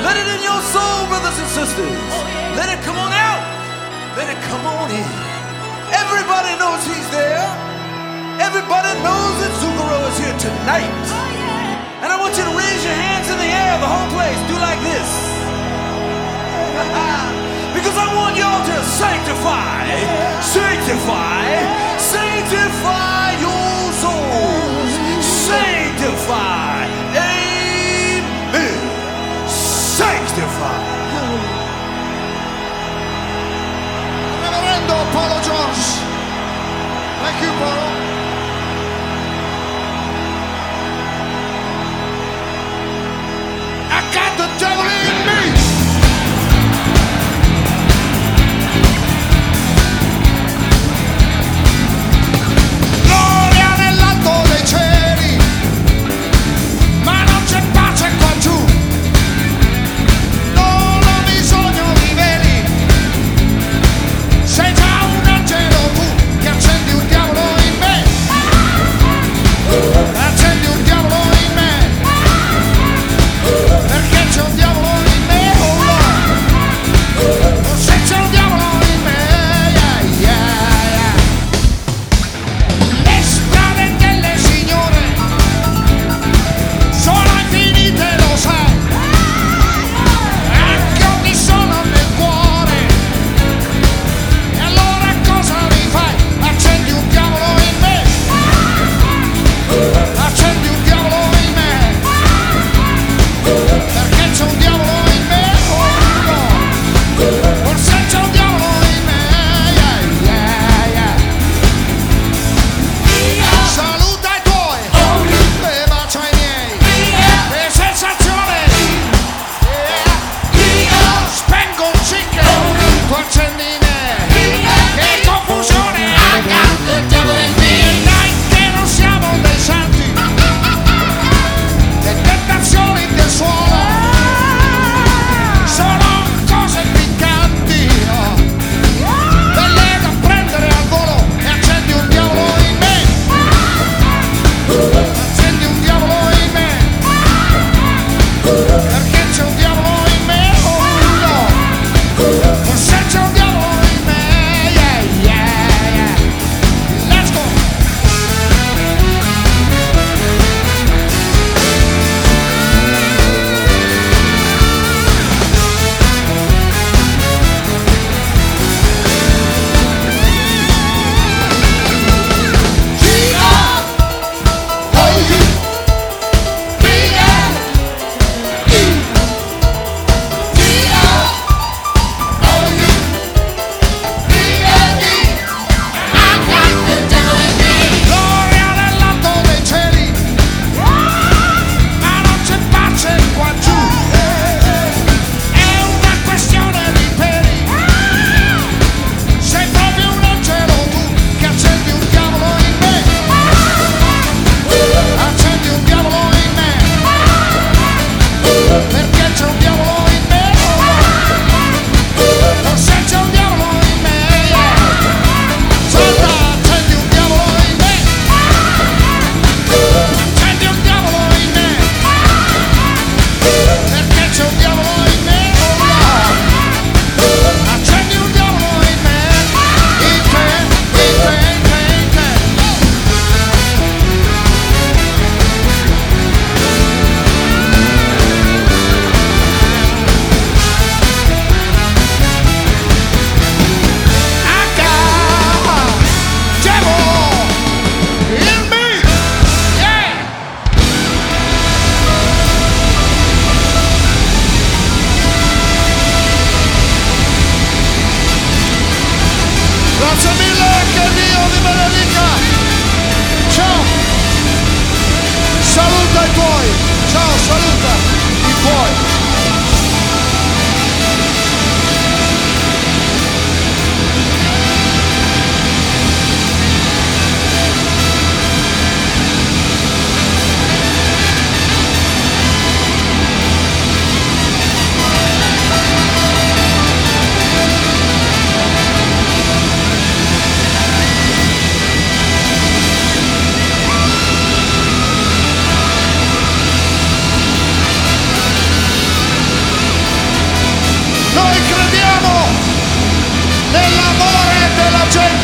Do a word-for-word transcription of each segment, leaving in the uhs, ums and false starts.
Let it in your soul, brothers and sisters. Let it come on out. Let it come on in. Everybody knows he's there. Everybody knows that Zucchero is here tonight. And I want you to raise your hands in the air, the whole place. Do like this. Because I want y'all to sanctify, sanctify, sanctify your souls. Sanctify. Amen. Sanctify. Reverendo Paulo Jones. Thank you, Paulo. I got the devil in me. Gloria nell'alto dei cieli, ma non c'è pace qua giù. Non ho bisogno di veli, sei già un angelo tu che accendi un diavolo in me.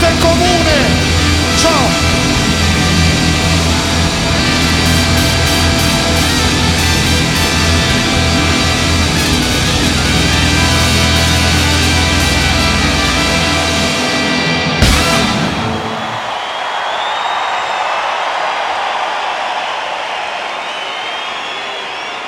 del comune.